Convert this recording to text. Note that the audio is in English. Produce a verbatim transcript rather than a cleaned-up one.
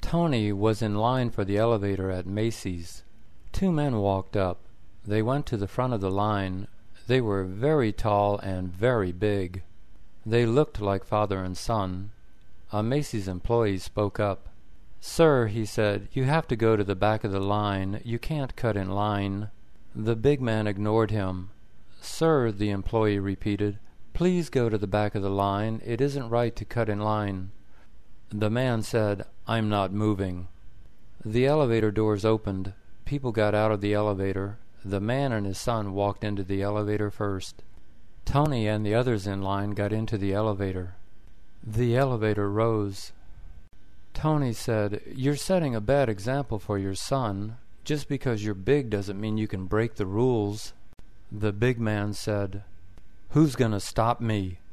Tony was in line for the elevator at Macy's. Two men walked up. They went to the front of the line. They were very tall and very big. They looked like father and son. A Macy's employee spoke up. "Sir," he said, "you have to go to the back of the line. You can't cut in line." The big man ignored him. "Sir," the employee repeated, "please go to the back of the line. It isn't right to cut in line." The man said, "I'm not moving." The elevator doors opened. People got out of the elevator. The man and his son walked into the elevator first. Tony and the others in line got into the elevator. The elevator rose. Tony said, "You're setting a bad example for your son. Just because you're big doesn't mean you can break the rules." The big man said, "Who's gonna stop me?"